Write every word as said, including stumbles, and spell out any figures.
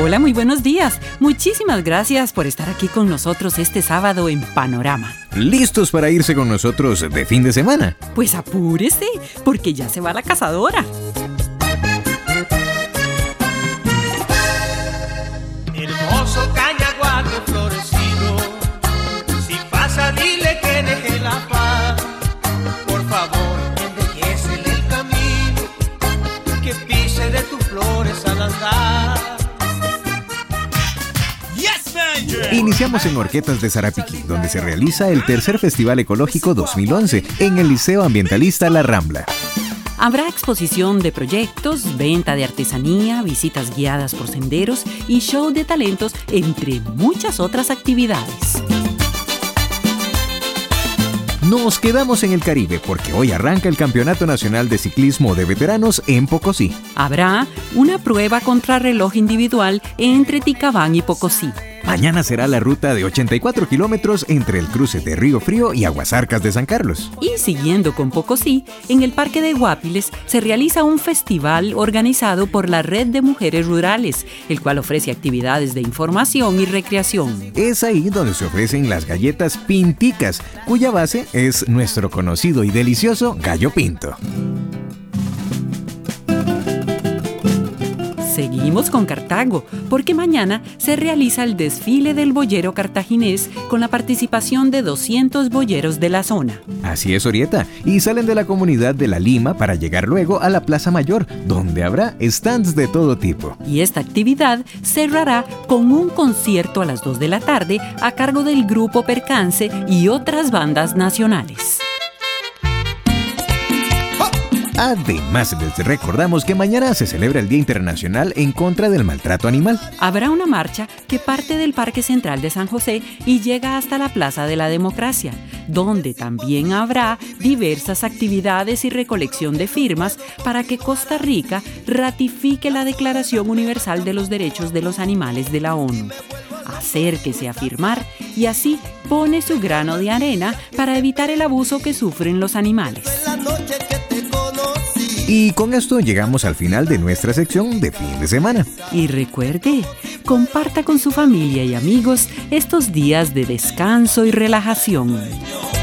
Hola, muy buenos días. Muchísimas gracias por estar aquí con nosotros este sábado en Panorama. ¿Listos para irse con nosotros de fin de semana? Pues apúrese, porque ya se va la cazadora. Hermoso cañaguate florecido, si pasa dile que deje la paz. Por favor, embellécele el camino, que pise de tus flores al andar. Iniciamos en Horquetas de Sarapiquí, donde se realiza el tercer Festival Ecológico dos mil once en el Liceo Ambientalista La Rambla. Habrá exposición de proyectos, venta de artesanía, visitas guiadas por senderos y show de talentos, entre muchas otras actividades. Nos quedamos en el Caribe porque hoy arranca el Campeonato Nacional de Ciclismo de Veteranos en Pocosí. Habrá una prueba contrarreloj individual entre Ticabán y Pocosí. Mañana será la ruta de ochenta y cuatro kilómetros entre el cruce de Río Frío y Aguasarcas de San Carlos. Y siguiendo con Pocosí, en el Parque de Guapiles se realiza un festival organizado por la Red de Mujeres Rurales, el cual ofrece actividades de información y recreación. Es ahí donde se ofrecen las galletas pinticas, cuya base es nuestro conocido y delicioso gallo pinto. Seguimos con Cartago, porque mañana se realiza el desfile del boyero cartaginés con la participación de doscientos boyeros de la zona. Así es, Orieta, y salen de la comunidad de La Lima para llegar luego a la Plaza Mayor, donde habrá stands de todo tipo. Y esta actividad cerrará con un concierto a las dos de la tarde a cargo del Grupo Percance y otras bandas nacionales. Además, les recordamos que mañana se celebra el Día Internacional en contra del maltrato animal. Habrá una marcha que parte del Parque Central de San José y llega hasta la Plaza de la Democracia, donde también habrá diversas actividades y recolección de firmas para que Costa Rica ratifique la Declaración Universal de los Derechos de los Animales de la ONU. Acérquese a firmar y así pone su grano de arena para evitar el abuso que sufren los animales. Y con esto llegamos al final de nuestra sección de fin de semana. Y recuerde, comparta con su familia y amigos estos días de descanso y relajación.